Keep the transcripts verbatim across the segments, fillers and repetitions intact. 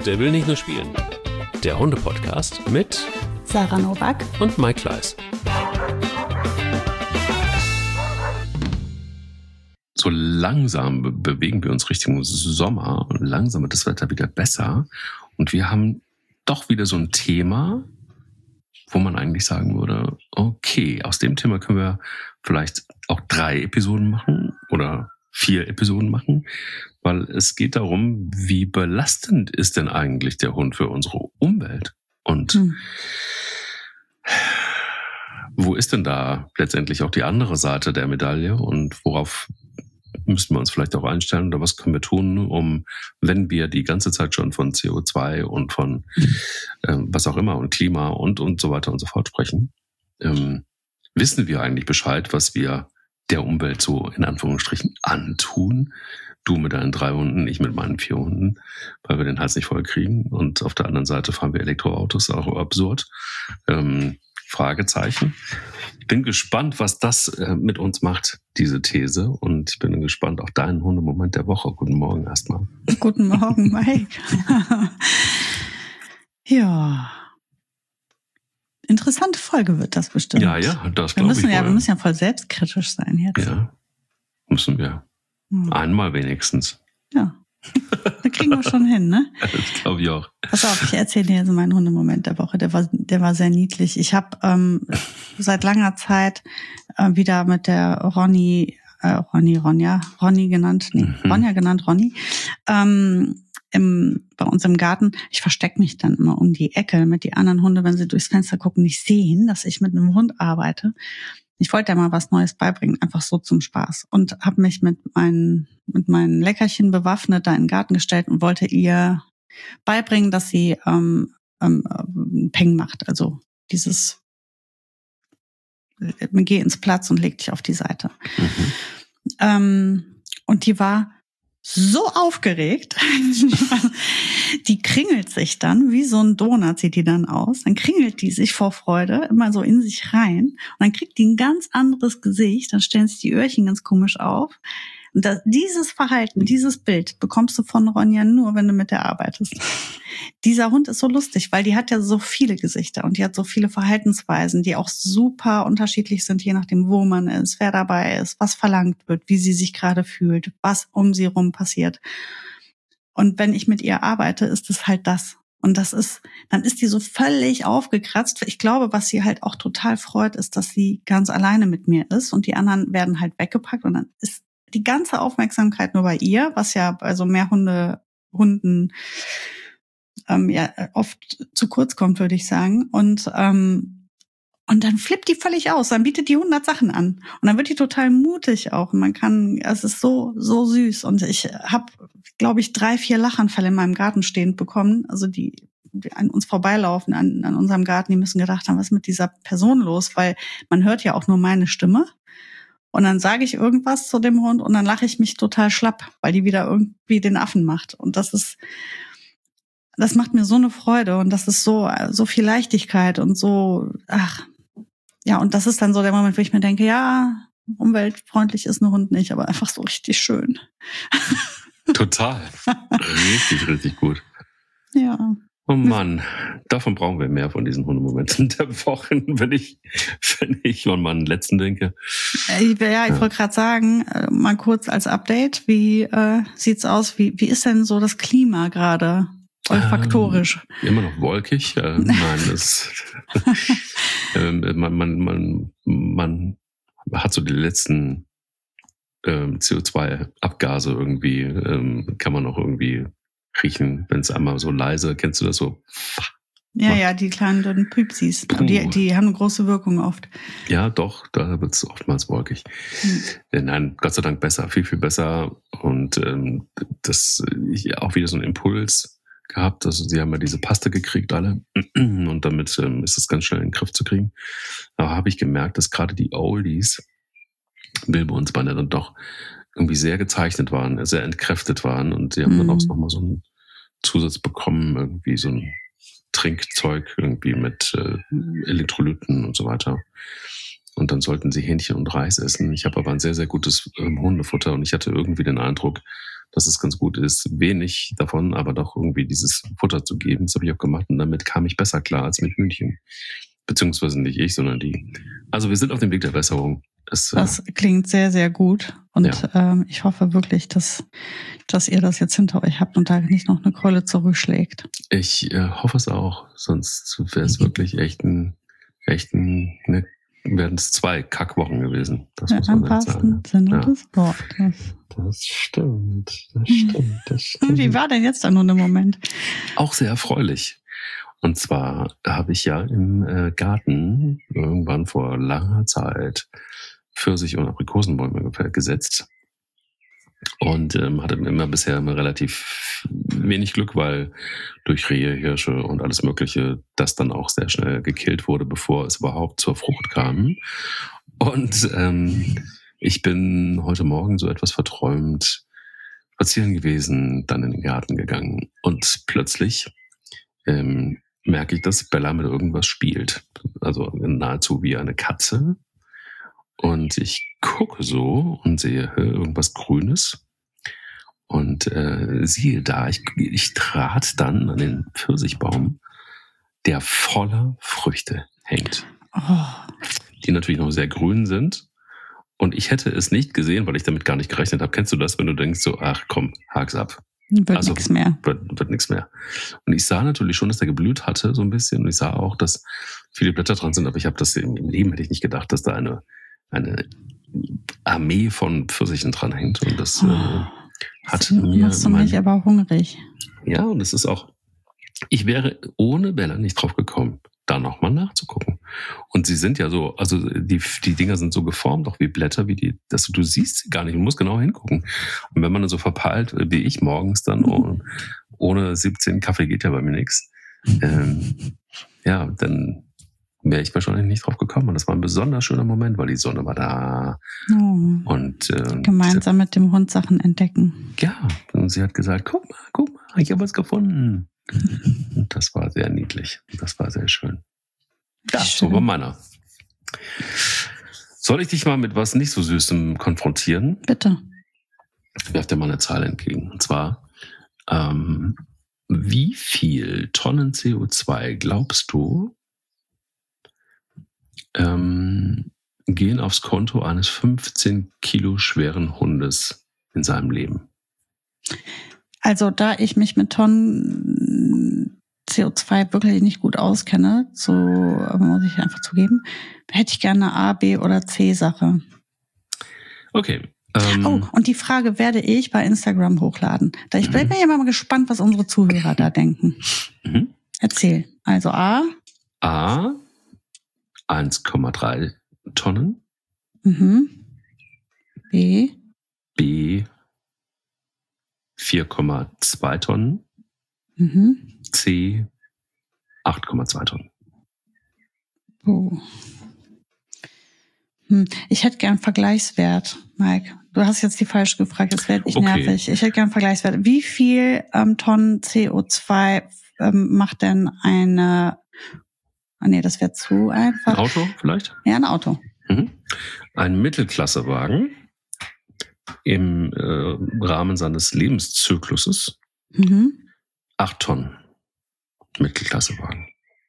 Der will nicht nur spielen. Der Hunde-Podcast mit Sarah Nowak und Mike Kleiss. So langsam be- bewegen wir uns Richtung Sommer und langsam wird das Wetter wieder besser. Und wir haben doch wieder so ein Thema, wo man eigentlich sagen würde, okay, aus dem Thema können wir vielleicht auch drei Episoden machen oder vier Episoden machen, weil es geht darum, wie belastend ist denn eigentlich der Hund für unsere Umwelt? Und hm. wo ist denn da letztendlich auch die andere Seite der Medaille und worauf müssten wir uns vielleicht auch einstellen oder was können wir tun, um, wenn wir die ganze Zeit schon von C O zwei und von äh, was auch immer und Klima und und so weiter und so fort sprechen, ähm, wissen wir eigentlich Bescheid, was wir der Umwelt so in Anführungsstrichen antun? Du mit deinen drei Hunden, ich mit meinen vier Hunden, weil wir den Hals nicht voll kriegen. Und auf der anderen Seite fahren wir Elektroautos, auch absurd. Ähm, Fragezeichen. Ich bin gespannt, was das äh, mit uns macht, diese These. Und ich bin gespannt auf deinen Hundemoment der Woche. Guten Morgen erstmal. Guten Morgen, Mike. Ja. Interessante Folge wird das bestimmt. Ja, ja, das wir glaube müssen ich. Ja, wohl. wir müssen ja voll selbstkritisch sein jetzt. Ja, müssen wir. Hm. Einmal wenigstens. Ja. Da kriegen wir schon hin, ne? Das glaube ich auch. Pass auf, ich erzähle dir jetzt meinen Hundemoment der Woche. Der war, der war sehr niedlich. Ich habe ähm, seit langer Zeit äh, wieder mit der Ronny, äh, Ronny, Ronja, Ronny genannt, nee, mhm. Ronja genannt, Ronny, ähm, im, bei uns im Garten. Ich verstecke mich dann immer um die Ecke, damit die anderen Hunde, wenn sie durchs Fenster gucken, nicht sehen, dass ich mit einem Hund arbeite. Ich wollte ja mal was Neues beibringen, einfach so zum Spaß. Und habe mich mit meinen, mit meinen Leckerchen bewaffnet da in den Garten gestellt und wollte ihr beibringen, dass sie ähm, ähm, Peng macht. Also dieses geh ins Platz und leg dich auf die Seite. Mhm. Ähm, und die war so aufgeregt, die kringelt sich dann, wie so ein Donut sieht die dann aus, dann kringelt die sich vor Freude immer so in sich rein und dann kriegt die ein ganz anderes Gesicht, dann stellen sich die Öhrchen ganz komisch auf. Und das, dieses Verhalten, dieses Bild bekommst du von Ronja nur, wenn du mit der arbeitest. Dieser Hund ist so lustig, weil die hat ja so viele Gesichter und die hat so viele Verhaltensweisen, die auch super unterschiedlich sind, je nachdem, wo man ist, wer dabei ist, was verlangt wird, wie sie sich gerade fühlt, was um sie rum passiert. Und wenn ich mit ihr arbeite, ist es halt das. Und das ist, dann ist die so völlig aufgekratzt. Ich glaube, was sie halt auch total freut, ist, dass sie ganz alleine mit mir ist und die anderen werden halt weggepackt und dann ist die ganze Aufmerksamkeit nur bei ihr, was ja bei so mehr Hunde, Hunden ähm, ja oft zu kurz kommt, würde ich sagen. Und ähm, und dann flippt die völlig aus, dann bietet die hundert Sachen an und dann wird die total mutig auch. Und man kann, es ist so so süß und ich habe, glaube ich, drei, vier Lachanfälle in meinem Garten stehend bekommen. Also die, die an uns vorbeilaufen an, an unserem Garten, die müssen gedacht haben, was ist mit dieser Person los? Weil man hört ja auch nur meine Stimme. Und dann sage ich irgendwas zu dem Hund und dann lache ich mich total schlapp, weil die wieder irgendwie den Affen macht. Und das ist, das macht mir so eine Freude und das ist so, so viel Leichtigkeit und so, ach, ja, und das ist dann so der Moment, wo ich mir denke, ja, umweltfreundlich ist ein Hund nicht, aber einfach so richtig schön. Total. Richtig, richtig gut. Ja. Oh Mann, davon brauchen wir mehr von diesen Hundemomenten der Woche, wenn ich, wenn ich an meinen letzten denke. Ja, ich ja. wollte gerade sagen, mal kurz als Update, wie äh, sieht's aus? Wie, wie ist denn so das Klima gerade olfaktorisch? Ähm, immer noch wolkig. Äh, nein, das, äh, man, man, man, man hat so die letzten ähm, C O zwei Abgase irgendwie, ähm, kann man noch irgendwie riechen, wenn es einmal so leise, kennst du das so? Ja, macht. Ja, die kleinen dünnen Püpsis. Die, die haben eine große Wirkung oft. Ja, doch, da wird es oftmals wolkig. Hm. Nein, Gott sei Dank besser, viel, viel besser. Und ähm, das ich, auch wieder so ein Impuls gehabt. Also sie haben ja diese Paste gekriegt alle und damit ähm, ist es ganz schnell in den Griff zu kriegen. Aber habe ich gemerkt, dass gerade die Oldies, Bilbo und Spanner, dann doch irgendwie sehr gezeichnet waren, sehr entkräftet waren und sie haben mhm. dann auch nochmal so einen Zusatz bekommen, irgendwie so ein Trinkzeug irgendwie mit äh, Elektrolyten und so weiter. Und dann sollten sie Hähnchen und Reis essen. Ich habe aber ein sehr, sehr gutes ähm, Hundefutter und ich hatte irgendwie den Eindruck, dass es ganz gut ist, wenig davon, aber doch irgendwie dieses Futter zu geben. Das habe ich auch gemacht und damit kam ich besser klar als mit Hühnchen. Beziehungsweise nicht ich, sondern die. Also wir sind auf dem Weg der Besserung. Das, das klingt sehr, sehr gut. Und ja. ähm, ich hoffe wirklich, dass, dass ihr das jetzt hinter euch habt und da nicht noch eine Keule zurückschlägt. Ich äh, hoffe es auch. Sonst wäre es wirklich echt ein, echt ein, ne, wären es zwei Kackwochen gewesen. Das ja, muss man im wahrsten Sinne ja. des Wortes. Das stimmt, das stimmt, das stimmt. Wie war denn jetzt dann nun im Moment? Auch sehr erfreulich. Und zwar habe ich ja im äh, Garten irgendwann vor langer Zeit Pfirsich- und Aprikosenbäume gesetzt. Und ähm, hatte immer bisher immer relativ wenig Glück, weil durch Rehe, Hirsche und alles Mögliche das dann auch sehr schnell gekillt wurde, bevor es überhaupt zur Frucht kam. Und ähm, ich bin heute Morgen so etwas verträumt spazieren gewesen, dann in den Garten gegangen und plötzlich ähm, merke ich, dass Bella mit irgendwas spielt. Also nahezu wie eine Katze. Und ich gucke so und sehe irgendwas Grünes. Und äh, siehe da, ich, ich trat dann an den Pfirsichbaum, der voller Früchte hängt. Oh. Die natürlich noch sehr grün sind. Und ich hätte es nicht gesehen, weil ich damit gar nicht gerechnet habe. Kennst du das, wenn du denkst so, ach komm, hak's ab. Wird also, nichts mehr. Wird, wird nichts mehr. Und ich sah natürlich schon, dass der geblüht hatte so ein bisschen. Und ich sah auch, dass viele Blätter dran sind. Aber ich habe das im Leben hätte ich nicht gedacht, dass da eine, eine Armee von Pfirsichen dran hängt. Und das oh, äh, hat das mir... machst du mich aber hungrig. Ja, und es ist auch... Ich wäre ohne Bella nicht drauf gekommen, da nochmal nachzugucken. Und sie sind ja so, also die, die Dinger sind so geformt, auch wie Blätter, wie die, dass du, du siehst sie gar nicht, du musst genau hingucken. Und wenn man dann so verpeilt, wie ich morgens dann, oh, ohne siebzehn Kaffee geht ja bei mir nichts, ähm, ja, dann wäre ich wahrscheinlich nicht drauf gekommen. Und das war ein besonders schöner Moment, weil die Sonne war da. Oh. Und äh, gemeinsam mit dem Hund Sachen entdecken. Ja, und sie hat gesagt, guck mal, guck mal, ich habe was gefunden. Und das war sehr niedlich. Das war sehr schön. Ja, schön. So war meiner. Soll ich dich mal mit was nicht so Süßem konfrontieren? Bitte. Ich werfe dir mal eine Zahl entgegen. Und zwar, ähm, wie viel Tonnen C O zwei glaubst du, ähm, gehen aufs Konto eines fünfzehn Kilo schweren Hundes in seinem Leben? Also da ich mich mit Tonnen C O zwei wirklich nicht gut auskenne, so muss ich einfach zugeben, hätte ich gerne eine A, B oder C-Sache. Okay. Ähm, oh, und die Frage werde ich bei Instagram hochladen. Da ich bin ja mal gespannt, was unsere Zuhörer da denken. Mhm. Erzähl. Also A. A, eins Komma drei Tonnen. Mhm. B. B, vier Komma zwei Tonnen. Mhm. C, acht Komma zwei Tonnen. Oh. Hm. Ich hätte gern Vergleichswert, Mike. Du hast jetzt die falsch gefragt, jetzt werde ich okay. nervig. Ich hätte gern Vergleichswert. Wie viel ähm, Tonnen C O zwei ähm, macht denn eine... Ah, nee, das wäre zu einfach. Ein Auto vielleicht? Ja, ein Auto. Mhm. Ein Mittelklassewagen im äh, Rahmen seines Lebenszykluses. Mhm. Acht Tonnen. Mittelklassewagen.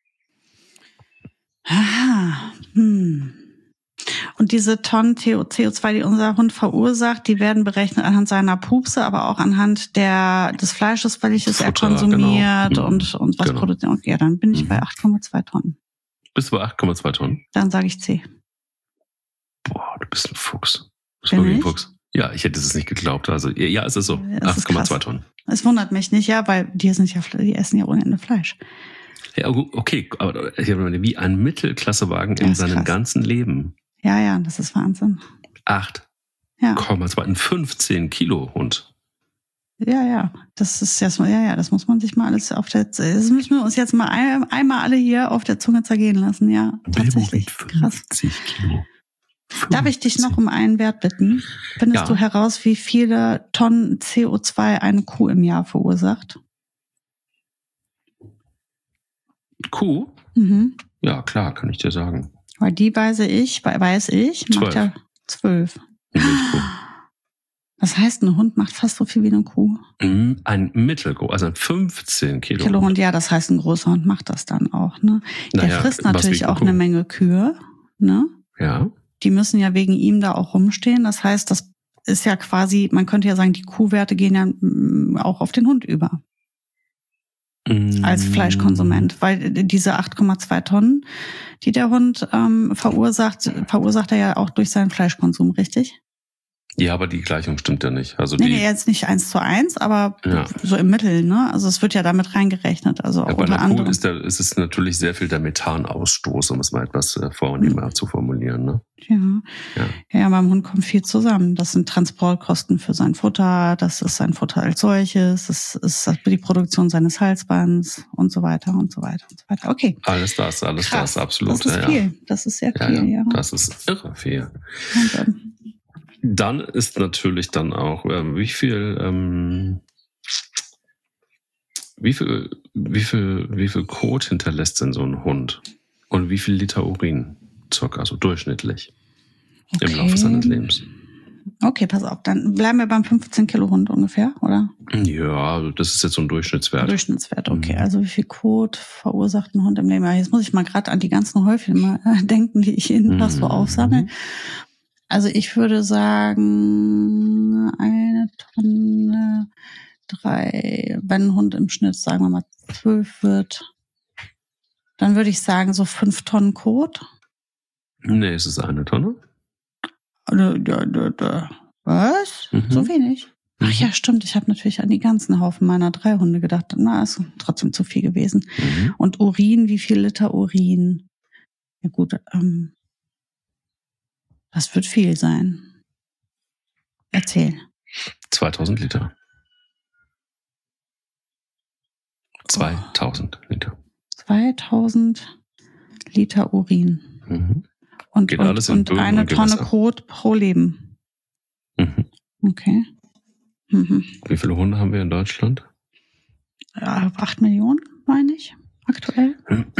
Aha. Hm. Und diese Tonnen C O zwei, die unser Hund verursacht, die werden berechnet anhand seiner Pupse, aber auch anhand der des Fleisches, welches Futter, er konsumiert genau. und, und was genau. produziert. Okay, ja, dann bin ich mhm. bei acht Komma zwei Tonnen. Bist du bei acht Komma zwei Tonnen? Dann sage ich C. Boah, du bist ein Fuchs. Du bist wirklich ein Fuchs. Ja, ich hätte es nicht geglaubt. Also ja, es ist so. acht Komma zwei Tonnen. Es wundert mich nicht, ja, weil die sind ja, die essen ja ohne Ende Fleisch. Ja, okay, aber wie ein Mittelklassewagen in seinem krass. ganzen Leben. Ja, ja, das ist Wahnsinn. acht Komma zwei, ja. Ein fünfzehn Kilo Hund. Ja, ja, das ist ja, ja, ja, das muss man sich mal alles auf der, das müssen wir uns jetzt mal ein, einmal alle hier auf der Zunge zergehen lassen, ja. Tatsächlich. fünfzig Kilo. fünfzig. Darf ich dich noch um einen Wert bitten? Findest ja. du heraus, wie viele Tonnen C O zwei eine Kuh im Jahr verursacht? Kuh? Mhm. Ja, klar, kann ich dir sagen. Weil die weiß ich, weiß ich, macht ja zwölf. Das heißt, ein Hund macht fast so viel wie eine Kuh. Ein mittelgroß, also ein fünfzehn Kilo. Kilo Hund, ja, das heißt, ein großer Hund macht das dann auch, ne? Der Naja, frisst was natürlich wiegt eine auch eine Kuh? Menge Kühe, ne? Ja. Die müssen ja wegen ihm da auch rumstehen. Das heißt, das ist ja quasi, man könnte ja sagen, die Kuhwerte gehen ja mm, auch auf den Hund über. Als Fleischkonsument, weil diese acht Komma zwei Tonnen, die der Hund ähm, verursacht, verursacht er ja auch durch seinen Fleischkonsum, richtig? Ja, aber die Gleichung stimmt ja nicht. Also Nee, die, nee, jetzt nicht eins zu eins, aber Ja. so im Mittel, ne? Also es wird ja damit reingerechnet. Also ja, bei unter einer Kuh anderem. ist, der, ist es natürlich sehr viel der Methanausstoß, um es mal etwas äh, vornehmer zu formulieren. Ne? Ja. Ja. ja, beim Hund kommt viel zusammen. Das sind Transportkosten für sein Futter, das ist sein Futter als solches, das ist die Produktion seines Halsbands und so weiter und so weiter und so weiter. Okay. Alles das, alles Krass. das, absolut. Das ist ja, viel. ja. Das ist sehr Ja, viel, ja. ja. Das ist irre viel. Wahnsinn. Dann ist natürlich dann auch, ähm, wie viel, ähm, wie viel, wie viel, wie viel Kot hinterlässt denn so ein Hund? Und wie viel Liter Urin? Circa, so durchschnittlich. Okay. Im Laufe seines Lebens. Okay, pass auf, dann bleiben wir beim fünfzehn Kilo Hund ungefähr, oder? Ja, das ist jetzt so ein Durchschnittswert. Durchschnittswert, okay. Mhm. Also wie viel Kot verursacht ein Hund im Leben? Ja, jetzt muss ich mal gerade an die ganzen Häufchen mal denken, die ich jeden Tag so Mhm. aufsammle. Also ich würde sagen, eine Tonne, drei, wenn ein Hund im Schnitt, sagen wir mal, zwölf wird, dann würde ich sagen, so fünf Tonnen Kot. Nee, es ist eine Tonne. Da, da, da, da. Was? Mhm. So wenig? Ach ja, stimmt. Ich habe natürlich an die ganzen Haufen meiner drei Hunde gedacht. Na, ist trotzdem zu viel gewesen. Mhm. Und Urin, wie viel Liter Urin? Ja gut, ähm, das wird viel sein. Erzähl. zweitausend Liter. zweitausend Liter. zweitausend Liter Urin. Mhm. Und, Geht und, alles in und Böden eine und Tonne Gewässer. Kot pro Leben. Mhm. Okay. Mhm. Wie viele Hunde haben wir in Deutschland? Ja, acht Millionen, meine ich, aktuell.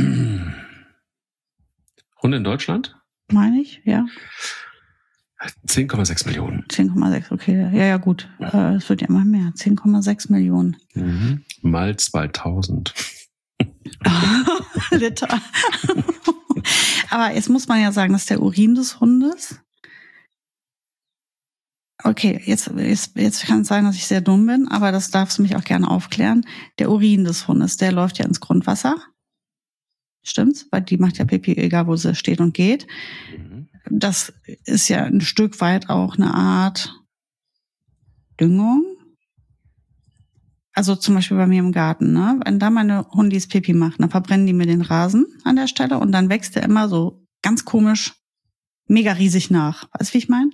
Hunde in Deutschland? Meine ich, ja. zehn Komma sechs Millionen. zehn Komma sechs, okay. Ja, ja, gut. Äh, es wird ja immer mehr. zehn Komma sechs Millionen. Mhm. Mal zweitausend. Liter. Aber jetzt muss man ja sagen, dass der Urin des Hundes. Okay, jetzt, jetzt, jetzt kann es sein, dass ich sehr dumm bin, aber das darfst du mich auch gerne aufklären. Der Urin des Hundes, der läuft ja ins Grundwasser. Stimmt's? Weil die macht ja Pipi, egal wo sie steht und geht. Mhm. Das ist ja ein Stück weit auch eine Art Düngung. Also zum Beispiel bei mir im Garten, ne? Wenn da meine Hundis Pipi machen, dann verbrennen die mir den Rasen an der Stelle und dann wächst der immer so ganz komisch, mega riesig nach. Weißt du, wie ich meine?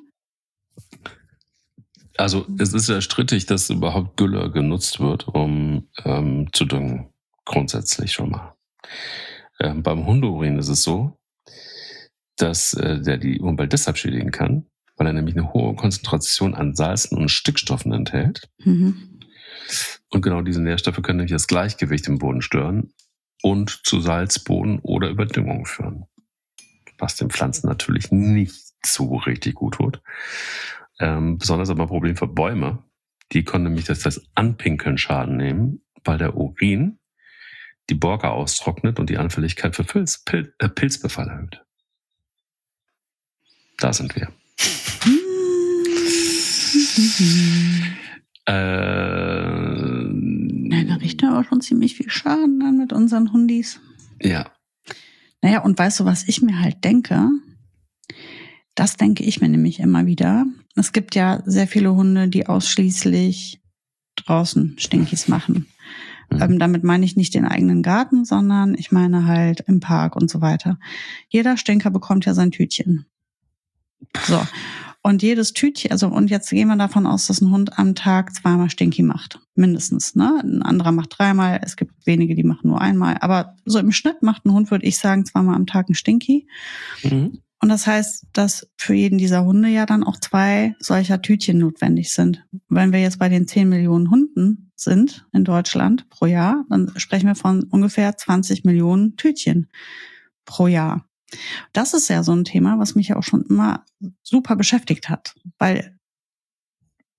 Also es ist ja strittig, dass überhaupt Gülle genutzt wird, um ähm, zu düngen. Grundsätzlich schon mal. Ähm, beim Hundeurin ist es so, dass äh, der die Umwelt deshalb schädigen kann, weil er nämlich eine hohe Konzentration an Salzen und Stickstoffen enthält. Mhm. Und genau diese Nährstoffe können nämlich das Gleichgewicht im Boden stören und zu Salzboden oder Überdüngung führen. Was den Pflanzen natürlich nicht so richtig gut tut. Ähm, besonders aber ein Problem für Bäume. Die können nämlich das, das Anpinkeln Schaden nehmen, weil der Urin die Borke austrocknet und die Anfälligkeit für Pilz, Pil, äh, Pilzbefall erhöht. Da sind wir. äh, Ja, da riecht aber schon ziemlich viel Schaden dann mit unseren Hundis. Ja. Naja, und weißt du, was ich mir halt denke? Das denke ich mir nämlich immer wieder. Es gibt ja sehr viele Hunde, die ausschließlich draußen Stinkis machen. Mhm. Ähm, damit meine ich nicht den eigenen Garten, sondern ich meine halt im Park und so weiter. Jeder Stinker bekommt ja sein Tütchen. So. Und jedes Tütchen, also und jetzt gehen wir davon aus, dass ein Hund am Tag zweimal Stinky macht. Mindestens, ne? Ein anderer macht dreimal, es gibt wenige, die machen nur einmal. Aber so im Schnitt macht ein Hund, würde ich sagen, zweimal am Tag ein Stinky. Mhm. Und das heißt, dass für jeden dieser Hunde ja dann auch zwei solcher Tütchen notwendig sind. Wenn wir jetzt bei den zehn Millionen Hunden sind in Deutschland pro Jahr, dann sprechen wir von ungefähr zwanzig Millionen Tütchen pro Jahr. Das ist ja so ein Thema, was mich ja auch schon immer super beschäftigt hat. Weil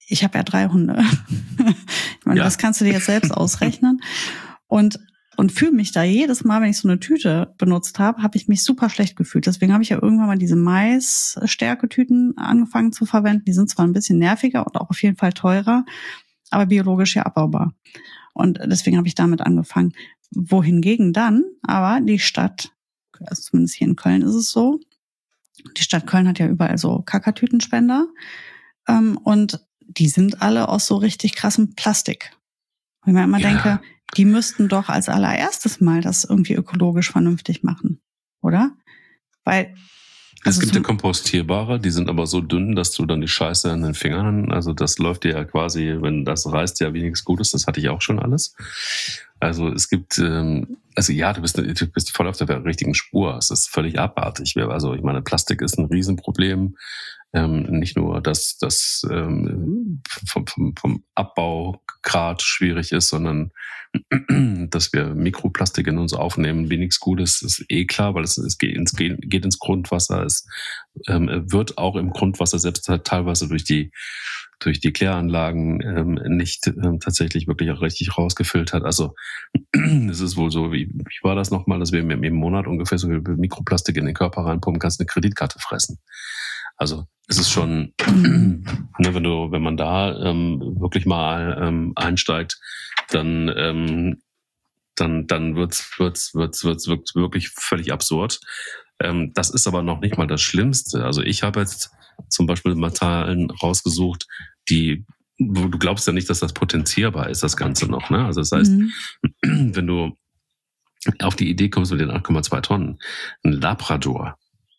ich habe ja drei Hunde. Ich meine, Ja. das kannst du dir jetzt selbst ausrechnen. Und und fühle mich da jedes Mal, wenn ich so eine Tüte benutzt habe, habe ich mich super schlecht gefühlt. Deswegen habe ich ja irgendwann mal diese Mais-Stärke-Tüten angefangen zu verwenden. Die sind zwar ein bisschen nerviger und auch auf jeden Fall teurer, aber biologisch ja abbaubar. Und deswegen habe ich damit angefangen. Wohingegen dann, aber die Stadt, also zumindest hier in Köln ist es so, die Stadt Köln hat ja überall so Kackertütenspender. Ähm, und die sind alle aus so richtig krassem Plastik. Und ich mir immer Ja. denke, die müssten doch als allererstes mal das irgendwie ökologisch vernünftig machen, oder? Weil Es also gibt ja zum, kompostierbare, die sind aber so dünn, dass du dann die Scheiße an den Fingern, also das läuft dir ja quasi, wenn das reißt ja wie nichts Gutes, das hatte ich auch schon alles. Also es gibt, ähm, also ja, du bist, du bist voll auf der richtigen Spur, es ist völlig abartig. Also ich meine, Plastik ist ein Riesenproblem. Ähm, nicht nur, dass das ähm, vom, vom, vom Abbaugrad schwierig ist, sondern dass wir Mikroplastik in uns aufnehmen, wie nichts Gutes, ist eh klar, weil es, es geht, ins, geht ins Grundwasser. Es ähm, wird auch im Grundwasser selbst teilweise durch die durch die Kläranlagen ähm, nicht ähm, tatsächlich wirklich auch richtig rausgefiltert. Also es ist wohl so, wie, wie war das nochmal, dass wir im, im Monat ungefähr so viel Mikroplastik in den Körper reinpumpen, kannst eine Kreditkarte fressen. Also es ist schon, ne, wenn du, wenn man da ähm, wirklich mal ähm, einsteigt, dann ähm, dann dann wird's wird's wird's wird's wird's wirklich völlig absurd. Ähm, das ist aber noch nicht mal das Schlimmste. Also ich habe jetzt zum Beispiel mal Zahlen rausgesucht, die, wo du glaubst ja nicht, dass das potenzierbar ist, das Ganze noch. Ne? Also das heißt, mhm. wenn du auf die Idee kommst mit den acht Komma zwei Tonnen, ein Labrador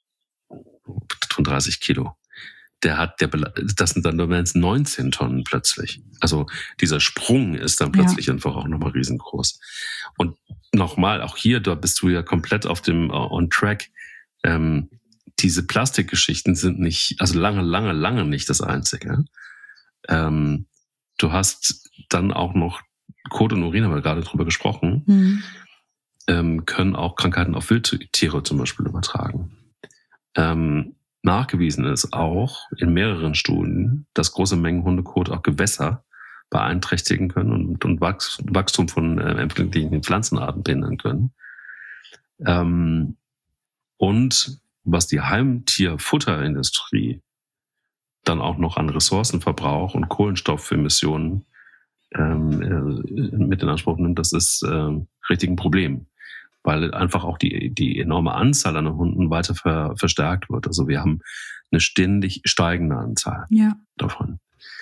von dreißig Kilo, der hat, der, das sind dann nur neunzehn Tonnen plötzlich. Also dieser Sprung ist dann plötzlich ja. einfach auch nochmal riesengroß. Und nochmal, auch hier, da bist du ja komplett auf dem uh, on track. Ähm, diese Plastikgeschichten sind nicht, also lange, lange, lange nicht das Einzige. Ähm, du hast dann auch noch Kot und Urin, haben wir gerade drüber gesprochen, mhm. ähm, können auch Krankheiten auf Wildtiere zum Beispiel übertragen. Ähm, Nachgewiesen ist auch in mehreren Studien, dass große Mengen Hundekot auch Gewässer beeinträchtigen können und, und Wachs, Wachstum von äh, empfindlichen Pflanzenarten behindern können. Ähm, und was die Heimtierfutterindustrie dann auch noch an Ressourcenverbrauch und Kohlenstoffemissionen ähm, äh, mit in Anspruch nimmt, das ist äh, richtig ein Problem. Weil einfach auch die, die enorme Anzahl an Hunden weiter ver, verstärkt wird. Also wir haben eine ständig steigende Anzahl ja. davon.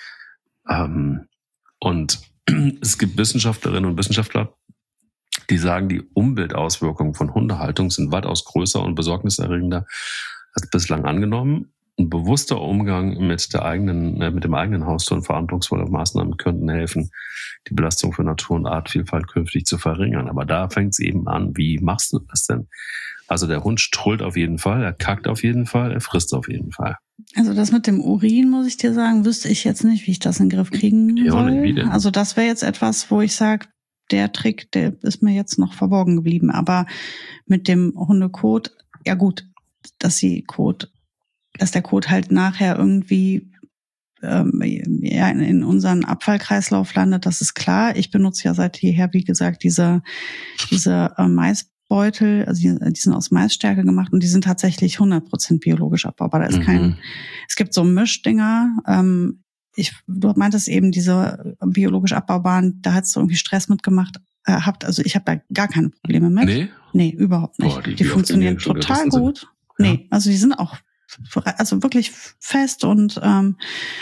Ähm, und es gibt Wissenschaftlerinnen und Wissenschaftler, die sagen, die Umweltauswirkungen von Hundehaltung sind weitaus größer und besorgniserregender als bislang angenommen. Ein bewusster Umgang mit der eigenen, mit dem eigenen Haustier und verantwortungsvolle Maßnahmen könnten helfen, die Belastung für Natur und Artvielfalt künftig zu verringern. Aber da fängt es eben an, wie machst du das denn? Also der Hund strullt auf jeden Fall, er kackt auf jeden Fall, er frisst auf jeden Fall. Also das mit dem Urin, muss ich dir sagen, wüsste ich jetzt nicht, wie ich das in den Griff kriegen ja, soll. Nicht, wie denn? Also das wäre jetzt etwas, wo ich sage, der Trick, der ist mir jetzt noch verborgen geblieben. Aber mit dem Hundekot, ja gut, dass sie Kot dass der Kot halt nachher irgendwie ähm, ja, in unseren Abfallkreislauf landet, das ist klar. Ich benutze ja seit jeher, wie gesagt, diese, diese äh, Maisbeutel, also die, die sind aus Maisstärke gemacht und die sind tatsächlich hundert Prozent biologisch abbaubar. Da ist mhm. kein, es gibt so Mischdinger, ähm, ich, du meintest eben diese biologisch abbaubaren, da hast du irgendwie Stress mitgemacht, äh, habt, also ich habe da gar keine Probleme mit. Nee? Nee, überhaupt nicht. Boah, die, die, die funktionieren total gut. Ja. Nee, also die sind auch also wirklich fest und ähm,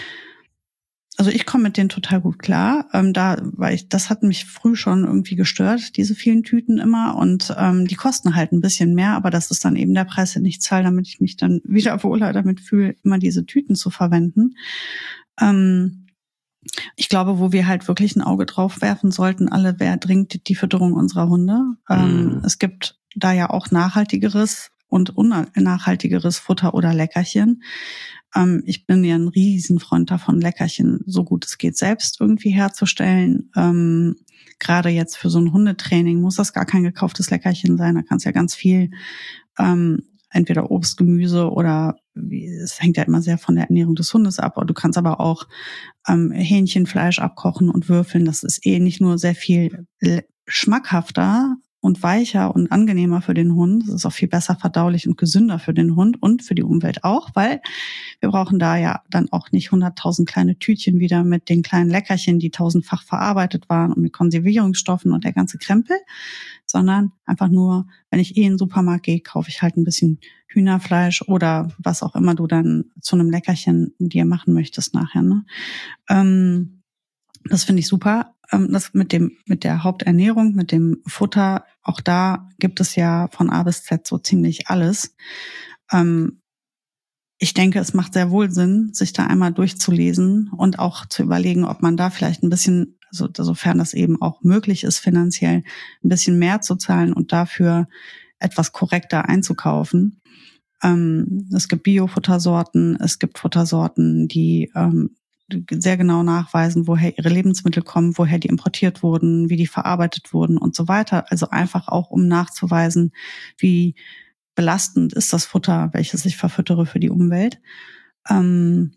also ich komme mit denen total gut klar. Ähm, da, weil ich, das hat mich früh schon irgendwie gestört, diese vielen Tüten immer. Und ähm, die kosten halt ein bisschen mehr, aber das ist dann eben der Preis, den ich zahle, damit ich mich dann wieder wohler damit fühle, immer diese Tüten zu verwenden. Ähm, ich glaube, wo wir halt wirklich ein Auge drauf werfen sollten, alle, wäre dringend die Fütterung unserer Hunde. Ähm, mhm. Es gibt da ja auch nachhaltigeres und unnachhaltigeres Futter oder Leckerchen. Ähm, ich bin ja ein Riesenfreund davon, Leckerchen so gut es geht selbst irgendwie herzustellen. Ähm, gerade jetzt für so ein Hundetraining muss das gar kein gekauftes Leckerchen sein. Da kannst du ja ganz viel, ähm, entweder Obst, Gemüse oder wie, es hängt ja immer sehr von der Ernährung des Hundes ab. Du kannst aber auch ähm, Hähnchenfleisch abkochen und würfeln. Das ist eh nicht nur sehr viel schmackhafter und weicher und angenehmer für den Hund. Es ist auch viel besser verdaulich und gesünder für den Hund und für die Umwelt auch, weil wir brauchen da ja dann auch nicht hunderttausend kleine Tütchen wieder mit den kleinen Leckerchen, die tausendfach verarbeitet waren und mit Konservierungsstoffen und der ganze Krempel, sondern einfach nur, wenn ich eh in den Supermarkt gehe, kaufe ich halt ein bisschen Hühnerfleisch oder was auch immer du dann zu einem Leckerchen dir machen möchtest nachher. Ne? Ähm, das finde ich super. Ähm, das mit dem mit der Haupternährung, mit dem Futter, auch da gibt es ja von A bis Z so ziemlich alles. Ähm, ich denke, es macht sehr wohl Sinn, sich da einmal durchzulesen und auch zu überlegen, ob man da vielleicht ein bisschen, also sofern das eben auch möglich ist, finanziell ein bisschen mehr zu zahlen und dafür etwas korrekter einzukaufen. Ähm, es gibt Bio-Futtersorten, es gibt Futtersorten, die ähm, sehr genau nachweisen, woher ihre Lebensmittel kommen, woher die importiert wurden, wie die verarbeitet wurden und so weiter. Also einfach auch, um nachzuweisen, wie belastend ist das Futter, welches ich verfüttere für die Umwelt. Ähm,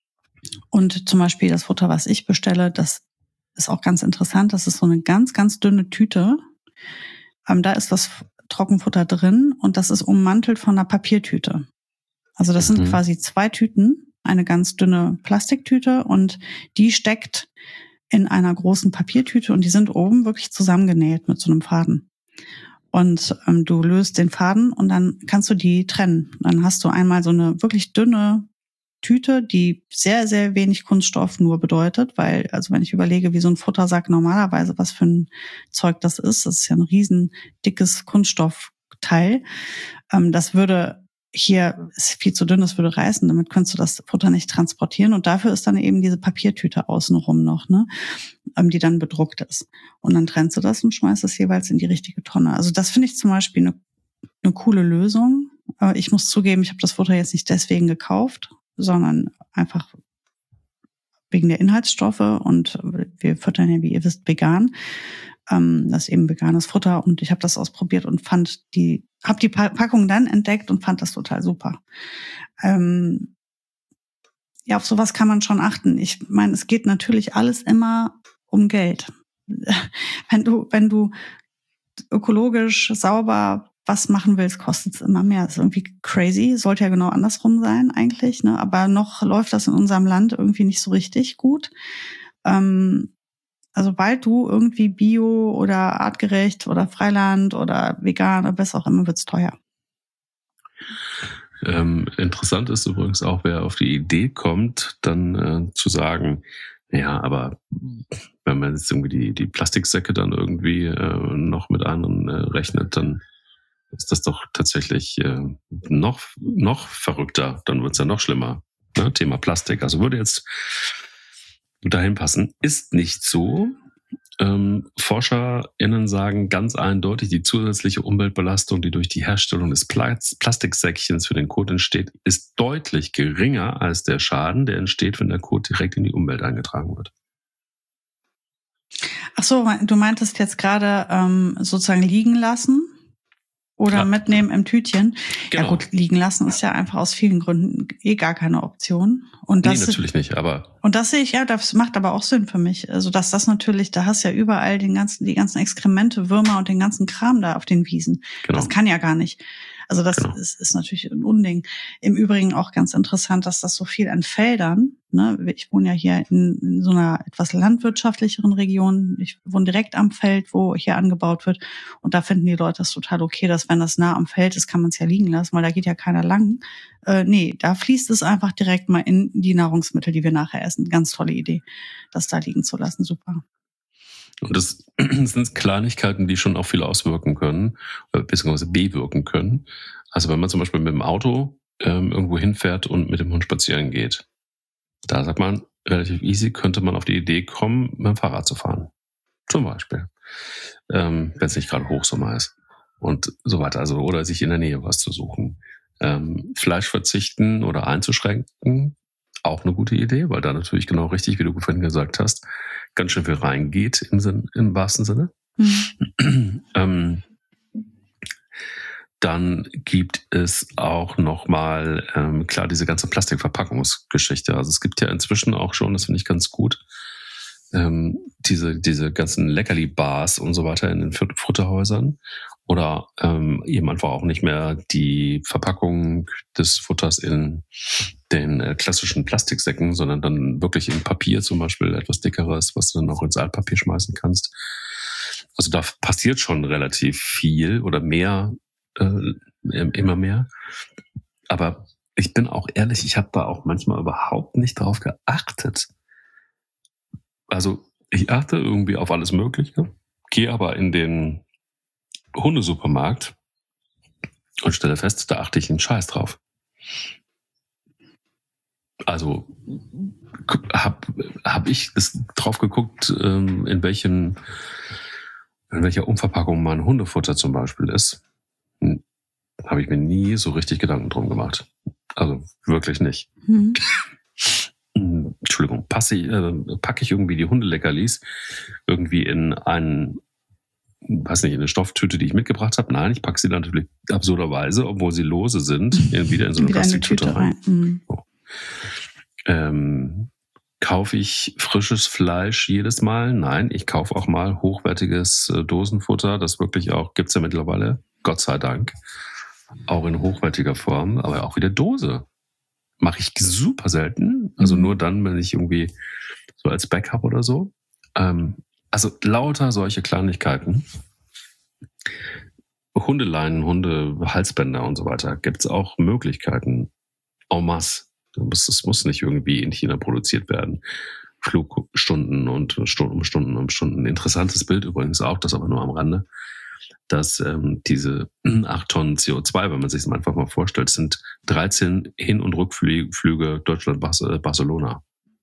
und zum Beispiel das Futter, was ich bestelle, das ist auch ganz interessant. Das ist so eine ganz, ganz dünne Tüte. Ähm, da ist das Trockenfutter drin und das ist ummantelt von einer Papiertüte. Also das mhm. sind quasi zwei Tüten, eine ganz dünne Plastiktüte und die steckt in einer großen Papiertüte und die sind oben wirklich zusammengenäht mit so einem Faden. Und ähm, du löst den Faden und dann kannst du die trennen. Dann hast du einmal so eine wirklich dünne Tüte, die sehr, sehr wenig Kunststoff nur bedeutet, weil, also wenn ich überlege, wie so ein Futtersack normalerweise, was für ein Zeug das ist, das ist ja ein riesen dickes Kunststoffteil. Ähm, das würde hier, ist viel zu dünn, das würde reißen, damit könntest du das Futter nicht transportieren und dafür ist dann eben diese Papiertüte außenrum noch, ne, ähm, die dann bedruckt ist. Und dann trennst du das und schmeißt es jeweils in die richtige Tonne. Also das finde ich zum Beispiel eine, eine coole Lösung. Aber ich muss zugeben, ich habe das Futter jetzt nicht deswegen gekauft, sondern einfach wegen der Inhaltsstoffe und wir füttern ja, wie ihr wisst, vegan. Ähm, das ist eben veganes Futter und ich habe das ausprobiert und fand die, habe die Packung dann entdeckt und fand das total super. Ähm, ja, auf sowas kann man schon achten. Ich meine, es geht natürlich alles immer um Geld. Wenn du, wenn du ökologisch sauber was machen willst, kostet es immer mehr. Das ist irgendwie crazy. Sollte ja genau andersrum sein eigentlich, ne? Aber noch läuft das in unserem Land irgendwie nicht so richtig gut. Ähm, also sobald du irgendwie Bio oder artgerecht oder Freiland oder vegan oder was auch immer, wird's teuer. Ähm, interessant ist übrigens auch, wer auf die Idee kommt, dann äh, zu sagen, ja, aber wenn man jetzt irgendwie die, die Plastiksäcke dann irgendwie äh, noch mit anderen äh, rechnet, dann ist das doch tatsächlich äh, noch, noch verrückter. Dann wird's ja noch schlimmer. Ne? Thema Plastik. Also würde jetzt dahin passen. Ist nicht so. Ähm, ForscherInnen sagen ganz eindeutig, die zusätzliche Umweltbelastung, die durch die Herstellung des Pla- Plastiksäckchens für den Kot entsteht, ist deutlich geringer als der Schaden, der entsteht, wenn der Kot direkt in die Umwelt eingetragen wird. Ach so, du meintest jetzt gerade ähm, sozusagen liegen lassen? Oder ja. Mitnehmen im Tütchen. Genau. Ja gut, liegen lassen ist ja einfach aus vielen Gründen eh gar keine Option. Und das nee, natürlich nicht, aber... Und das sehe ich, ja, das macht aber auch Sinn für mich. Also dass das natürlich, da hast du ja überall den ganzen, die ganzen Exkremente, Würmer und den ganzen Kram da auf den Wiesen. Genau. Das kann ja gar nicht. Also das genau. ist, ist natürlich ein Unding. Im Übrigen auch ganz interessant, dass das so viel an Feldern, ne, ich wohne ja hier in, in so einer etwas landwirtschaftlicheren Region. Ich wohne direkt am Feld, wo hier angebaut wird. Und da finden die Leute das total okay, dass wenn das nah am Feld ist, kann man es ja liegen lassen, weil da geht ja keiner lang. Äh, nee, da fließt es einfach direkt mal in die Nahrungsmittel, die wir nachher essen. Ganz tolle Idee, das da liegen zu lassen. Super. Und das sind Kleinigkeiten, die schon auch viel auswirken können, beziehungsweise bewirken können. Also wenn man zum Beispiel mit dem Auto ähm, irgendwo hinfährt und mit dem Hund spazieren geht, da sagt man, relativ easy könnte man auf die Idee kommen, mit dem Fahrrad zu fahren. Zum Beispiel. Ähm, wenn es nicht gerade Hochsommer ist. Und so weiter. Also, oder sich in der Nähe was zu suchen. Ähm, Fleisch verzichten oder einzuschränken, auch eine gute Idee, weil da natürlich genau richtig, wie du vorhin gesagt hast, ganz schön viel reingeht im, Sinn, im wahrsten Sinne. Mhm. ähm, dann gibt es auch nochmal, ähm, klar, diese ganze Plastikverpackungsgeschichte. Also es gibt ja inzwischen auch schon, das finde ich ganz gut, ähm, diese, diese ganzen Leckerli-Bars und so weiter in den Futterhäusern. Oder ähm, eben einfach auch nicht mehr die Verpackung des Futters in den äh, klassischen Plastiksäcken, sondern dann wirklich in Papier zum Beispiel, etwas dickeres, was du dann auch ins Altpapier schmeißen kannst. Also da passiert schon relativ viel oder mehr, äh, immer mehr. Aber ich bin auch ehrlich, ich habe da auch manchmal überhaupt nicht drauf geachtet. Also ich achte irgendwie auf alles Mögliche, gehe aber in den Hundesupermarkt und stelle fest, da achte ich einen Scheiß drauf. Also habe hab ich es drauf geguckt, in welchem, in welcher Umverpackung mein Hundefutter zum Beispiel ist. Habe ich mir nie so richtig Gedanken drum gemacht. Also wirklich nicht. Mhm. Entschuldigung, passe ich, äh, packe ich irgendwie die Hundeleckerlis irgendwie in einen, weiß nicht, in eine Stofftüte, die ich mitgebracht habe? Nein, ich packe sie dann natürlich absurderweise, obwohl sie lose sind, wieder in so eine Plastiktüte rein. rein. Mhm. So. Ähm, kaufe ich frisches Fleisch jedes Mal? Nein, ich kaufe auch mal hochwertiges äh, Dosenfutter. Das wirklich auch, gibt's ja mittlerweile, Gott sei Dank, auch in hochwertiger Form, aber auch wieder Dose. Mache ich super selten. Also mhm. nur dann, wenn ich irgendwie so als Backup oder so. Ähm, also lauter solche Kleinigkeiten. Hundeleinen, Hundehalsbänder und so weiter. Gibt es auch Möglichkeiten en masse. Das muss nicht irgendwie in China produziert werden. Flugstunden und Stunden um Stunden um Stunden. Interessantes Bild übrigens auch, das aber nur am Rande, dass ähm, diese acht Tonnen C O zwei, wenn man sich das einfach mal vorstellt, sind dreizehn Hin- und Rückflüge Deutschland-Barcelona.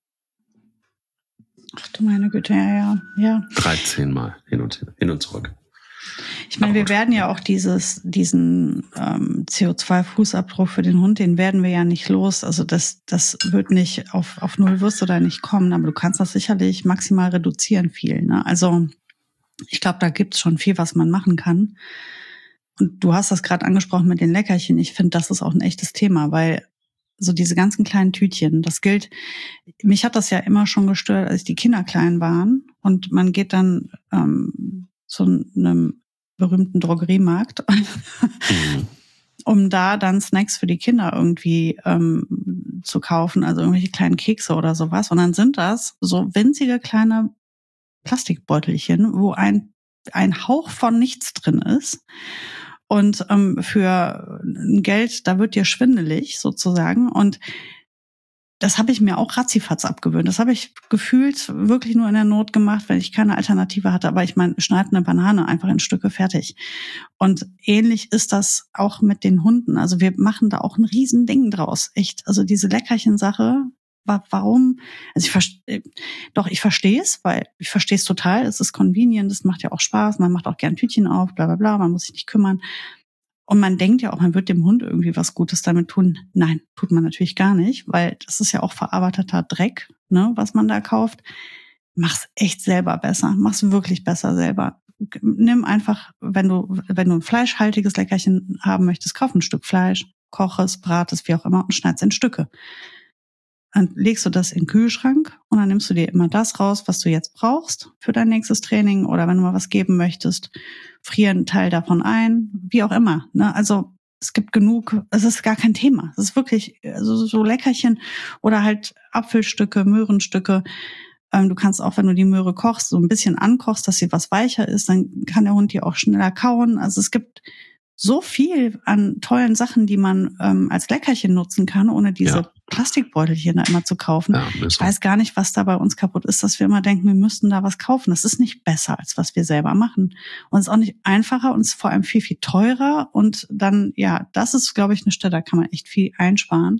Ach du meine Güte, ja, ja. ja. dreizehn Mal hin und, hin und zurück. Ich meine, wir werden ja auch dieses, diesen ähm, C O zwei Fußabdruck für den Hund, den werden wir ja nicht los. Also das, das wird nicht auf, auf null wirst du da nicht kommen, aber du kannst das sicherlich maximal reduzieren viel. Ne? Also ich glaube, da gibt's schon viel, was man machen kann. Und du hast das gerade angesprochen mit den Leckerchen. Ich finde, das ist auch ein echtes Thema, weil so diese ganzen kleinen Tütchen, das gilt, mich hat das ja immer schon gestört, als die Kinder klein waren und man geht dann ähm, zu einem berühmten Drogeriemarkt, um da dann Snacks für die Kinder irgendwie ähm, zu kaufen, also irgendwelche kleinen Kekse oder sowas. Und dann sind das so winzige kleine Plastikbeutelchen, wo ein ein Hauch von nichts drin ist. Und ähm, für Geld, da wird dir schwindelig sozusagen. Und das habe ich mir auch ratzifatz abgewöhnt. Das habe ich gefühlt wirklich nur in der Not gemacht, wenn ich keine Alternative hatte. Aber ich meine, schneid eine Banane einfach in Stücke, fertig. Und ähnlich ist das auch mit den Hunden. Also wir machen da auch ein riesen Ding draus. Echt, also diese Leckerchen-Sache, warum? Also ich verstehe, doch, ich verstehe es, weil ich verstehe es total. Es ist convenient, es macht ja auch Spaß, man macht auch gern Tütchen auf, bla bla bla, man muss sich nicht kümmern. Und man denkt ja auch, man wird dem Hund irgendwie was Gutes damit tun. Nein, tut man natürlich gar nicht, weil das ist ja auch verarbeiteter Dreck, ne, was man da kauft. Mach's echt selber besser, mach's wirklich besser selber. Nimm einfach, wenn du wenn du ein fleischhaltiges Leckerchen haben möchtest, kauf ein Stück Fleisch, koch es, brat es, wie auch immer und schneid's in Stücke. Dann legst du das in den Kühlschrank und dann nimmst du dir immer das raus, was du jetzt brauchst für dein nächstes Training oder wenn du mal was geben möchtest, frier einen Teil davon ein, wie auch immer. Ne? Also es gibt genug, es ist gar kein Thema. Es ist wirklich also so Leckerchen oder halt Apfelstücke, Möhrenstücke. Ähm, du kannst auch, wenn du die Möhre kochst, so ein bisschen ankochst, dass sie was weicher ist, dann kann der Hund die auch schneller kauen. Also es gibt so viel an tollen Sachen, die man ähm, als Leckerchen nutzen kann, ohne diese ja. Plastikbeutelchen da immer zu kaufen. Ja, ich weiß gar nicht, was da bei uns kaputt ist, dass wir immer denken, wir müssten da was kaufen. Das ist nicht besser, als was wir selber machen. Und es ist auch nicht einfacher und es ist vor allem viel, viel teurer. Und dann, ja, das ist, glaube ich, eine Stelle, da kann man echt viel einsparen.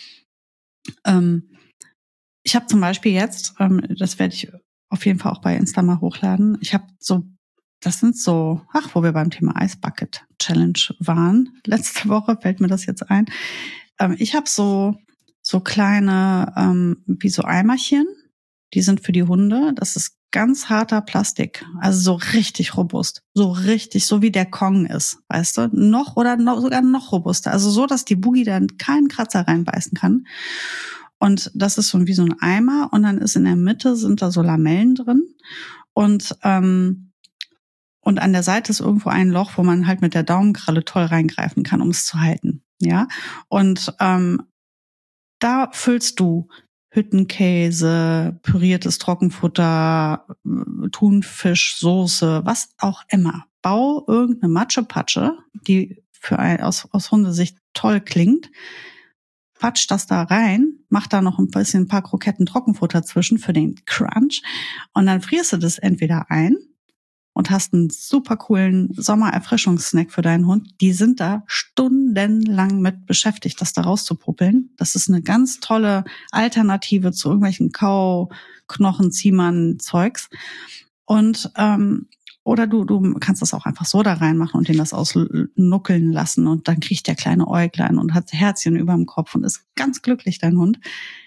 Ähm, ich habe zum Beispiel jetzt, ähm, das werde ich auf jeden Fall auch bei Insta mal hochladen, ich habe so Das sind so, ach, wo wir beim Thema Ice Bucket Challenge waren. Letzte Woche fällt mir das jetzt ein. Ähm, ich habe so so kleine, ähm, wie so Eimerchen. Die sind für die Hunde. Das ist ganz harter Plastik, also so richtig robust, so richtig, so wie der Kong ist, weißt du, noch oder noch, sogar noch robuster, also so, dass die Boogie dann keinen Kratzer reinbeißen kann. Und das ist so wie so ein Eimer und dann ist in der Mitte sind da so Lamellen drin und ähm, und an der Seite ist irgendwo ein Loch, wo man halt mit der Daumenkralle toll reingreifen kann, um es zu halten, ja. Und ähm, da füllst du Hüttenkäse, püriertes Trockenfutter, Thunfischsoße, was auch immer. Bau irgendeine Matschepatsche, die für ein, aus, aus Hundesicht toll klingt. Patsch das da rein, mach da noch ein bisschen ein paar Kroketten Trockenfutter zwischen für den Crunch und dann frierst du das entweder ein und hast einen super coolen Sommererfrischungssnack für deinen Hund. Die sind da stundenlang mit beschäftigt, das da rauszupuppeln. Das ist eine ganz tolle Alternative zu irgendwelchen Kauknochen-Ziehmann-Zeugs. Und ähm, oder du du kannst das auch einfach so da reinmachen und den das ausnuckeln lassen und dann kriegt der kleine Äuglein und hat Herzchen überm Kopf und ist ganz glücklich, dein Hund.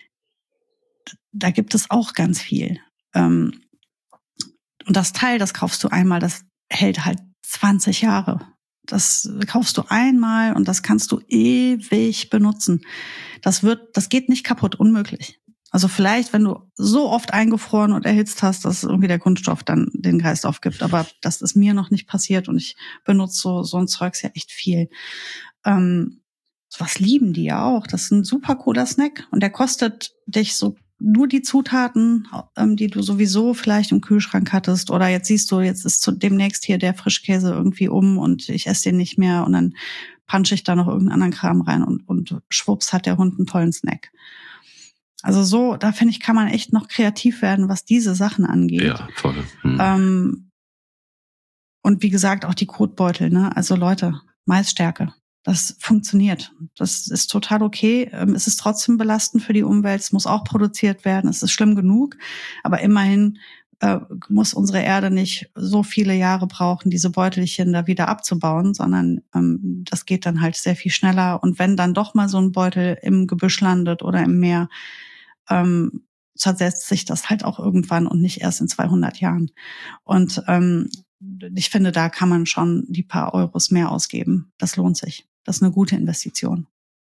Da gibt es auch ganz viel. Ähm, Und das Teil, das kaufst du einmal, das hält halt zwanzig Jahre. Das kaufst du einmal und das kannst du ewig benutzen. Das wird, das geht nicht kaputt, unmöglich. Also vielleicht, wenn du so oft eingefroren und erhitzt hast, dass irgendwie der Kunststoff dann den Geist aufgibt. Aber das ist mir noch nicht passiert und ich benutze so, so ein Zeugs ja echt viel. Ähm, was lieben die ja auch. Das ist ein super cooler Snack und der kostet dich so nur die Zutaten, ähm, die du sowieso vielleicht im Kühlschrank hattest oder jetzt siehst du, jetzt ist zu, demnächst hier der Frischkäse irgendwie um und ich esse den nicht mehr und dann punche ich da noch irgendeinen anderen Kram rein und, und schwupps hat der Hund einen tollen Snack. Also so, da finde ich, kann man echt noch kreativ werden, was diese Sachen angeht. Ja, voll. Hm. Ähm, und wie gesagt, auch die Kotbeutel, ne? Also Leute, Maisstärke. Das funktioniert. Das ist total okay. Es ist trotzdem belastend für die Umwelt. Es muss auch produziert werden. Es ist schlimm genug. Aber immerhin äh, muss unsere Erde nicht so viele Jahre brauchen, diese Beutelchen da wieder abzubauen, sondern ähm, das geht dann halt sehr viel schneller. Und wenn dann doch mal so ein Beutel im Gebüsch landet oder im Meer, ähm, zersetzt sich das halt auch irgendwann und nicht erst in zweihundert Jahren. Und ähm, ich finde, da kann man schon die paar Euros mehr ausgeben. Das lohnt sich. Das ist eine gute Investition.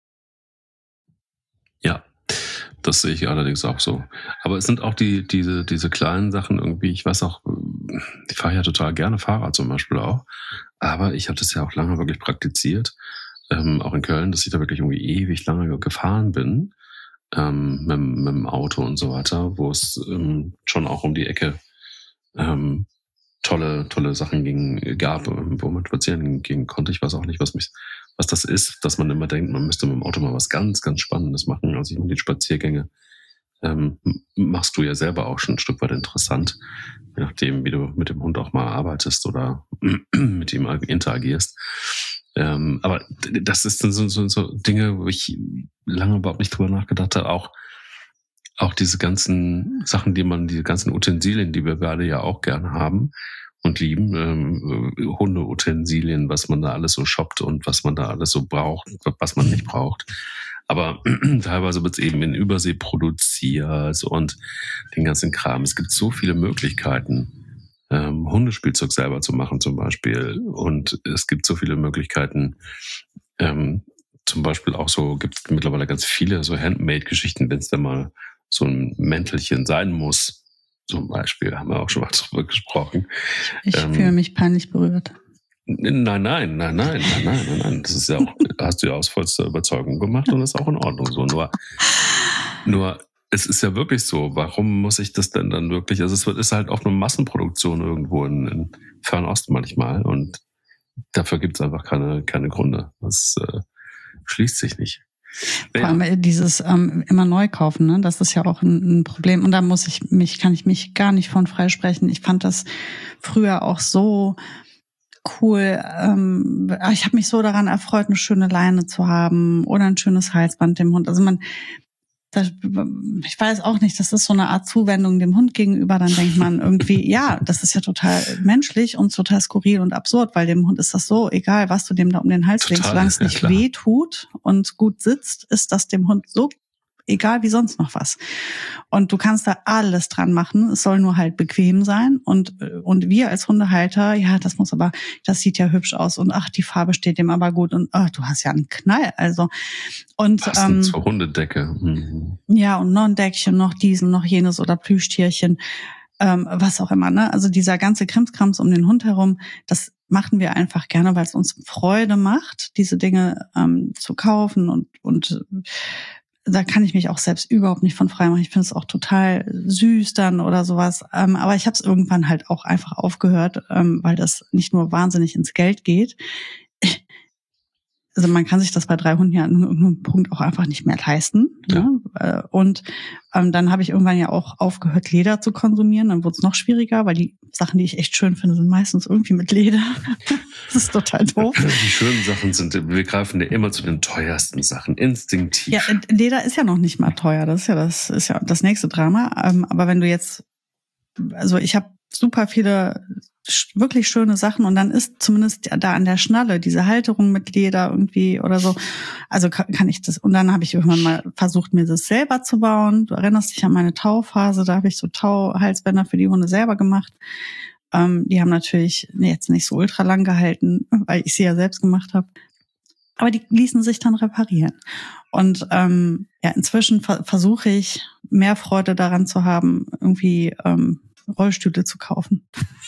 Ja, das sehe ich allerdings auch so. Aber es sind auch die diese diese kleinen Sachen irgendwie, ich weiß auch, ich fahre ja total gerne Fahrrad zum Beispiel auch, aber ich habe das ja auch lange wirklich praktiziert, ähm, auch in Köln, dass ich da wirklich irgendwie ewig lange gefahren bin, ähm, mit, mit dem Auto und so weiter, wo es ähm, schon auch um die Ecke ähm, tolle, tolle Sachen ging, gab, wo man spazieren gehen konnte. Ich weiß auch nicht, was mich, was das ist, dass man immer denkt, man müsste mit dem Auto mal was ganz, ganz Spannendes machen. Also ich meine, die Spaziergänge ähm, machst du ja selber auch schon ein Stück weit interessant, je nachdem, wie du mit dem Hund auch mal arbeitest oder mit ihm interagierst. Ähm, aber das ist dann so, so, so Dinge, wo ich lange überhaupt nicht drüber nachgedacht habe, auch Auch diese ganzen Sachen, die man, diese ganzen Utensilien, die wir beide ja auch gerne haben und lieben, ähm, Hundeutensilien, was man da alles so shoppt und was man da alles so braucht, was man nicht braucht. Aber teilweise wird es eben in Übersee produziert und den ganzen Kram. Es gibt so viele Möglichkeiten, ähm, Hundespielzeug selber zu machen zum Beispiel. Und es gibt so viele Möglichkeiten, ähm, zum Beispiel auch so, gibt es mittlerweile ganz viele so Handmade-Geschichten, wenn es da mal so ein Mäntelchen sein muss, zum Beispiel, haben wir auch schon mal drüber gesprochen. Ich ähm, fühle mich peinlich berührt. Nein, nein, nein, nein, nein, nein, nein, nein. Das ist ja auch, hast du ja aus vollster Überzeugung gemacht und das ist auch in Ordnung so. Nur, nur, es ist ja wirklich so, warum muss ich das denn dann wirklich, also es ist halt auch eine Massenproduktion irgendwo in, in Fernost manchmal und dafür gibt es einfach keine, keine Gründe. Das äh, schließt sich nicht. Vor allem ja. dieses ähm, immer neu kaufen, ne? Das ist ja auch ein, ein Problem. Und da muss ich mich, kann ich mich gar nicht von freisprechen. Ich fand das früher auch so cool. Ähm, ich habe mich so daran erfreut, eine schöne Leine zu haben oder ein schönes Halsband dem Hund. Also man, das, ich weiß auch nicht, das ist so eine Art Zuwendung dem Hund gegenüber. Dann denkt man irgendwie, ja, das ist ja total menschlich und total skurril und absurd, weil dem Hund ist das so egal, was du dem da um den Hals legst, solange es nicht ja, weh tut und gut sitzt, ist das dem Hund so egal wie sonst noch was. Und du kannst da alles dran machen. Es soll nur halt bequem sein. Und, und wir als Hundehalter, ja, das muss aber, das sieht ja hübsch aus. Und ach, die Farbe steht dem aber gut. Und ach, du hast ja einen Knall. Also, und, passend ähm, zur Hundedecke. Mhm. Ja, und noch ein Deckchen, noch diesen, noch jenes oder Plüschtierchen, ähm, was auch immer, ne? Also dieser ganze Krimskrams um den Hund herum, das machen wir einfach gerne, weil es uns Freude macht, diese Dinge ähm, zu kaufen und, und da kann ich mich auch selbst überhaupt nicht von frei machen. Ich finde es auch total süß dann oder sowas. Ähm, aber ich habe es irgendwann halt auch einfach aufgehört, ähm, weil das nicht nur wahnsinnig ins Geld geht. Also man kann sich das bei drei Hunden ja an irgendeinem Punkt auch einfach nicht mehr leisten. Ja. Ne? Und ähm, dann habe ich irgendwann ja auch aufgehört, Leder zu konsumieren. Dann wurde es noch schwieriger, weil die Sachen, die ich echt schön finde, sind meistens irgendwie mit Leder. Das ist total doof. Die schönen Sachen sind, wir greifen ja immer zu den teuersten Sachen, instinktiv. Ja, Leder ist ja noch nicht mal teuer. Das ist ja das ist ja das nächste Drama. Ähm, aber wenn du jetzt, also ich habe super viele wirklich schöne Sachen und dann ist zumindest da an der Schnalle diese Halterung mit Leder irgendwie oder so. Also kann, kann ich das. Und dann habe ich irgendwann mal versucht, mir das selber zu bauen. Du erinnerst dich an meine Tauphase, da habe ich so Tauhalsbänder für die Hunde selber gemacht. Ähm, die haben natürlich jetzt nicht so ultra lang gehalten, weil ich sie ja selbst gemacht habe. Aber die ließen sich dann reparieren. Und ähm, ja, inzwischen ver- versuche ich, mehr Freude daran zu haben, irgendwie ähm, Rollstühle zu kaufen.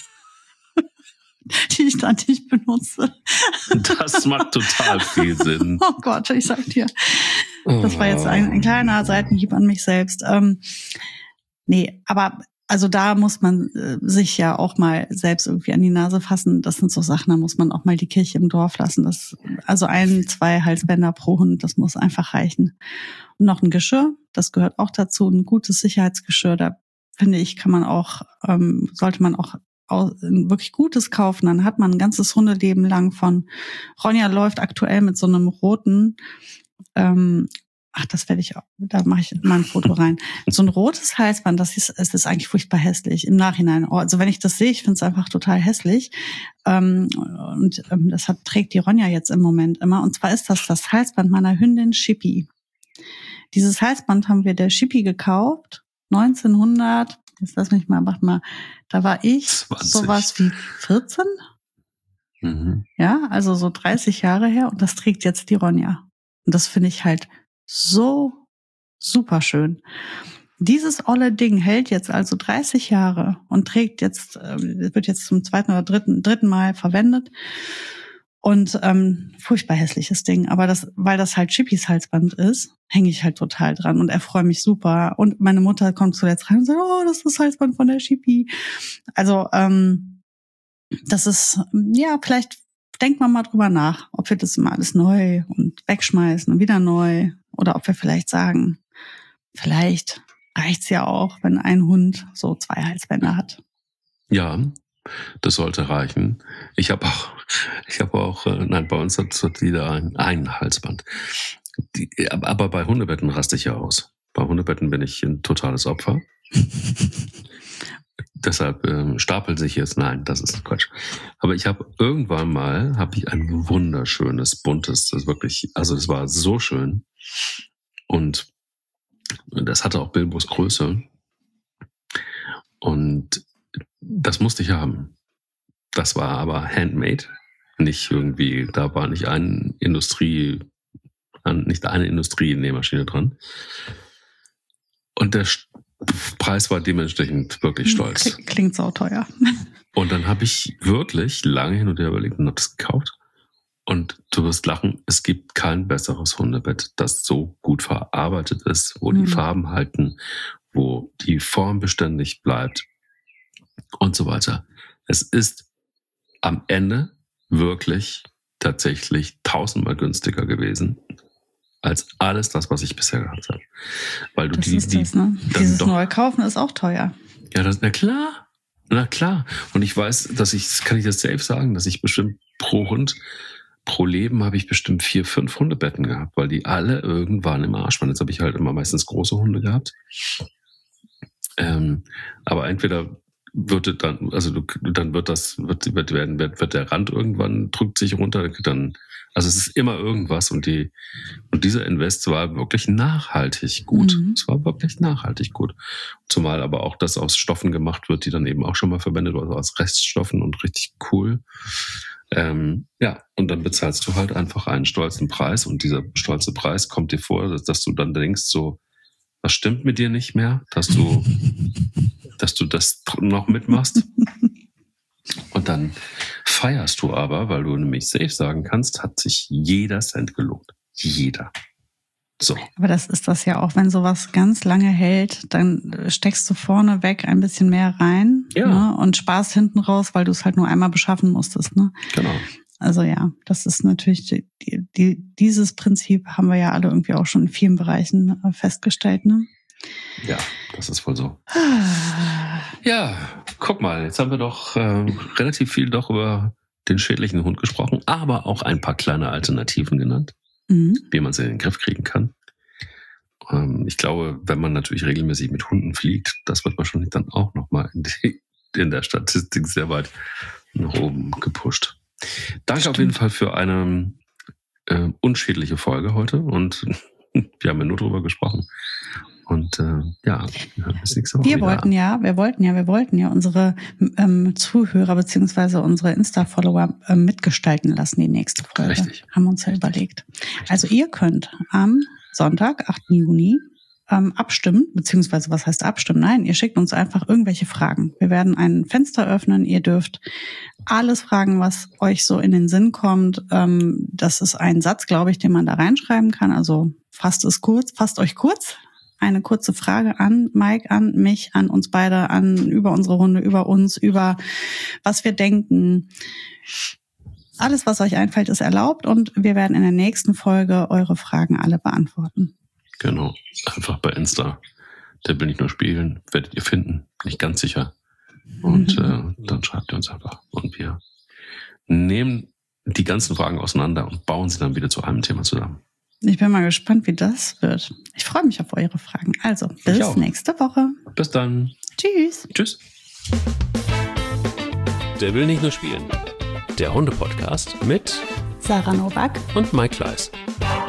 Die ich dann nicht benutze. Das macht total viel Sinn. Oh Gott, ich sag dir. Das war jetzt ein, ein kleiner Seitenhieb an mich selbst. Ähm, nee, aber also da muss man äh, sich ja auch mal selbst irgendwie an die Nase fassen. Das sind so Sachen, da muss man auch mal die Kirche im Dorf lassen. Das, also ein, zwei Halsbänder pro Hund, das muss einfach reichen. Und noch ein Geschirr, das gehört auch dazu. Ein gutes Sicherheitsgeschirr, da finde ich, kann man auch, ähm, sollte man auch ein wirklich gutes kaufen, dann hat man ein ganzes Hundeleben lang von. Ronja läuft aktuell mit so einem roten, ähm, ach, das werde ich auch, da mache ich mal ein Foto rein. So ein rotes Halsband, das ist, es ist eigentlich furchtbar hässlich im Nachhinein. Also wenn ich das sehe, ich finde es einfach total hässlich. Ähm, und ähm, das hat, trägt die Ronja jetzt im Moment immer. Und zwar ist das das Halsband meiner Hündin Chippy. Dieses Halsband haben wir der Chippy gekauft, neunzehnhundert. Jetzt lass mich mal, mach mal. Da war ich zwanzig. Sowas wie vierzehn. Mhm. Ja, also so dreißig Jahre her. Und das trägt jetzt die Ronja. Und das finde ich halt so super schön. Dieses olle Ding hält jetzt also dreißig Jahre und trägt jetzt, äh, wird jetzt zum zweiten oder dritten, dritten Mal verwendet. Und ähm, furchtbar hässliches Ding. Aber das, weil das halt Chippys Halsband ist, hänge ich halt total dran und erfreue mich super. Und meine Mutter kommt zuletzt rein und sagt, oh, das ist das Halsband von der Chippy. Also ähm, das ist, ja, vielleicht denkt man mal drüber nach, ob wir das mal alles neu und wegschmeißen und wieder neu. Oder ob wir vielleicht sagen, vielleicht reicht's ja auch, wenn ein Hund so zwei Halsbänder hat. Ja, das sollte reichen. Ich habe auch, ich habe auch, äh, nein, bei uns hat es wieder ein, ein Halsband. Die, aber bei Hundebetten raste ich ja aus. Bei Hundebetten bin ich ein totales Opfer. Deshalb ähm, stapeln sich jetzt, nein, das ist Quatsch. Aber ich habe irgendwann mal, habe ich ein wunderschönes, buntes, das wirklich, also das war so schön. Und das hatte auch Bilbos Größe. Und das musste ich haben. Das war aber handmade. Nicht irgendwie, da war nicht ein Industrie, nicht eine Industrie-Nähmaschine dran. Und der Preis war dementsprechend wirklich stolz. Klingt sauteuer. Und dann habe ich wirklich lange hin und her überlegt und habe das gekauft. Und du wirst lachen, es gibt kein besseres Hundebett, das so gut verarbeitet ist, wo mhm. die Farben halten, wo die Form beständig bleibt und so weiter. Es ist am Ende wirklich tatsächlich tausendmal günstiger gewesen als alles das, was ich bisher gehabt habe. Weil du das die, ist das, ne? Dieses Neukaufen ist auch teuer. Ja, das, na klar, na klar. Und ich weiß, dass ich, das kann ich das safe sagen, dass ich bestimmt pro Hund, pro Leben habe ich bestimmt vier, fünf Hundebetten gehabt, weil die alle irgendwann im Arsch waren. Jetzt habe ich halt immer meistens große Hunde gehabt. Ähm, aber entweder wird dann, also du, dann wird das, wird, wird werden, wird, wird der Rand irgendwann drückt sich runter, dann Also es ist immer irgendwas und die und dieser Invest war wirklich nachhaltig gut. Mhm. Es war wirklich nachhaltig gut. Zumal aber auch das aus Stoffen gemacht wird, die dann eben auch schon mal verwendet wurden, also aus Reststoffen und richtig cool. Ähm, ja, und dann bezahlst du halt einfach einen stolzen Preis und dieser stolze Preis kommt dir vor, dass, dass du dann denkst so, was stimmt mit dir nicht mehr, dass du, dass du das noch mitmachst. Und dann feierst du aber, weil du nämlich safe sagen kannst, hat sich jeder Cent gelohnt. Jeder. So. Aber das ist das ja auch, wenn sowas ganz lange hält, dann steckst du vorne weg ein bisschen mehr rein, ja. ne, und sparst hinten raus, weil du es halt nur einmal beschaffen musstest. Ne? Genau. Also ja, das ist natürlich, die, die, dieses Prinzip haben wir ja alle irgendwie auch schon in vielen Bereichen festgestellt. Ne? Ja, das ist voll so. Ja, guck mal, jetzt haben wir doch äh, relativ viel doch über den schädlichen Hund gesprochen, aber auch ein paar kleine Alternativen genannt, mhm. wie man sie in den Griff kriegen kann. Ähm, ich glaube, wenn man natürlich regelmäßig mit Hunden fliegt, das wird wahrscheinlich dann auch nochmal in, in der Statistik sehr weit nach oben gepusht. Danke Stimmt. auf jeden Fall für eine äh, unschädliche Folge heute und wir haben ja nur drüber gesprochen. Und äh, ja, wir hören bis nächste Woche Wir wieder wollten an. ja, wir wollten ja, wir wollten ja unsere ähm, Zuhörer beziehungsweise unsere Insta-Follower ähm, mitgestalten lassen, die nächste Folge. Richtig. Haben wir uns ja überlegt. Also ihr könnt am Sonntag, achten Juni, ähm, abstimmen, beziehungsweise was heißt abstimmen? Nein, ihr schickt uns einfach irgendwelche Fragen. Wir werden ein Fenster öffnen. Ihr dürft alles fragen, was euch so in den Sinn kommt. Ähm, das ist ein Satz, glaube ich, den man da reinschreiben kann. Also fasst es kurz, fasst euch kurz. Eine kurze Frage an Mike, an mich, an uns beide, an über unsere Runde, über uns, über was wir denken. Alles, was euch einfällt, ist erlaubt und wir werden in der nächsten Folge eure Fragen alle beantworten. Genau, einfach bei Insta. Der will nicht nur spielen, werdet ihr finden, nicht ganz sicher. Und mhm. äh, dann schreibt ihr uns einfach. Und wir nehmen die ganzen Fragen auseinander und bauen sie dann wieder zu einem Thema zusammen. Ich bin mal gespannt, wie das wird. Ich freue mich auf eure Fragen. Also, bis nächste Woche. Bis dann. Tschüss. Tschüss. Der will nicht nur spielen. Der Hunde-Podcast mit Sarah Nowak und Mike Kleiss.